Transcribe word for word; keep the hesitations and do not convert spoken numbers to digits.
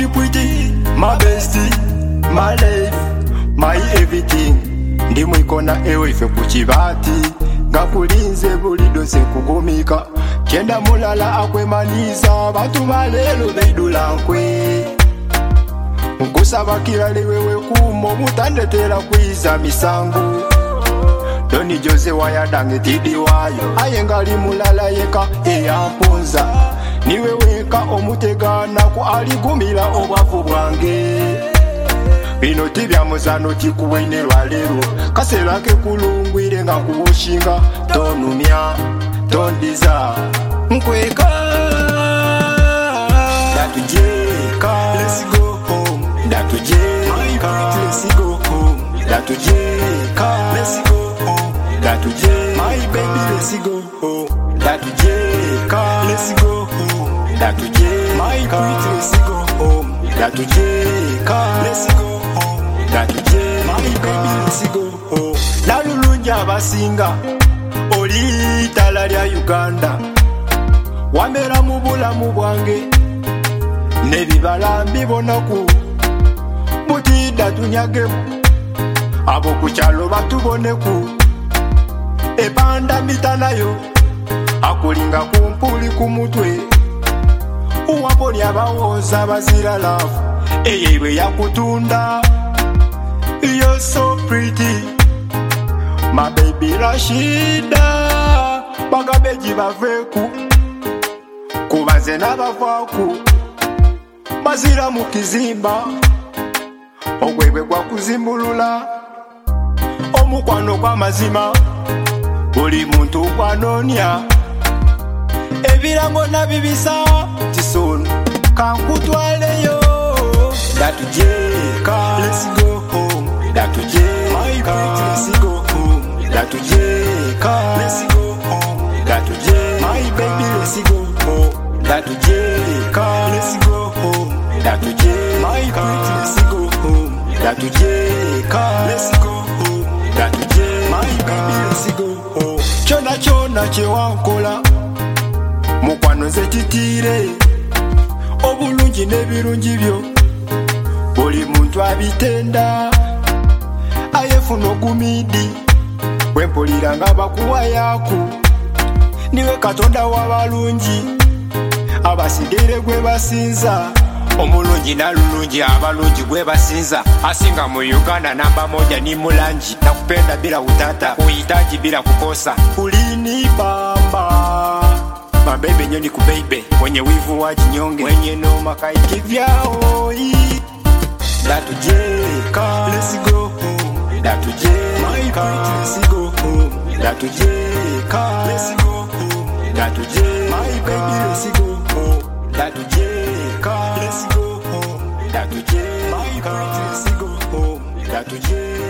pretty pretty, my bestie, my life, my everything. Ndi mwikona ewe ife kuchibati, ngakulinze bulido sekugumika. Kenda mulala akwemaniza, batu malelo beidula nkwe. Nkusaba kirali wewe kumo, mutandetela kwiza misangu. Doni Jose wayadange tidi wayo, ayengali mulala yeka eyampunza. Niwe weka omutegana ku aligumila obwavu bwange. Bino tibya muzano tikuwene lwalero, kasera ke kulungwire nga kubushinga. Tonumya, tondiza, nkweka datujeka, let's go home. Datujeka, let's go home. Datujeka, let's go home. Datujeka, my baby, let's go home. Datujeka, let's go home. Datujeka, my pretty, let's go home. Datujeka, let's go home. Datujeka, my baby, let's go home. Nalulunja basinga, oli tala lya Uganda. Wamera mubulamu bwange, nebibala mbibonaku. Butida tunyagemu, abo kuchalo batuboneku. Ebanda mitanayo, akulinga kumpuli kumutwe. Uwaponi abawoza bazira love, eyebwe yakutunda. You're so pretty, my baby Rashida. Bagabeji baveku, kubaze n'abavaku. Bazira mukizimba, ogwebwe kwa kuzimbulula. Omukwano kwa mazima, buli muntu kwanonya. Ebirango nabibisa, tisono kankutwaleyo. Datujeka, let's go home. Datujeka, my pretty, let's go home. Datujeka, let's go home. Datujeka, my baby, let's go home. Datujeka, let's go home. Datujeka, my pretty, let's go home. Datujeka, let's go home. Datujeka, my baby, let's go home. Chona chona chewankola, mukwano nze titire. Obulungi nebirungi byo, buli muntu abitenda. Ayefuna ogumidi, wempulira nga bakuwa yaku. Niwe Katonda w'abalungi, abasigere gwe basinza. Omulungi nalulungi abalungi gwe basinza. Asinga mu Uganda namba moja ni Mulangi. Nakupenda bila utata, uhitaji bila kukosa. Ulini bamba, mabebe nyoni kubeibe, mwenye wivu wa jinyonge, mwenye noma kaikivyao. Datujeka, let's go home. Datujeka, my pretty, let's go home. Datujeka, let's go home. Datujeka, my baby, let's go home. Datujeka, let's go home. Datujeka, my pretty, let's go home. Datujeka.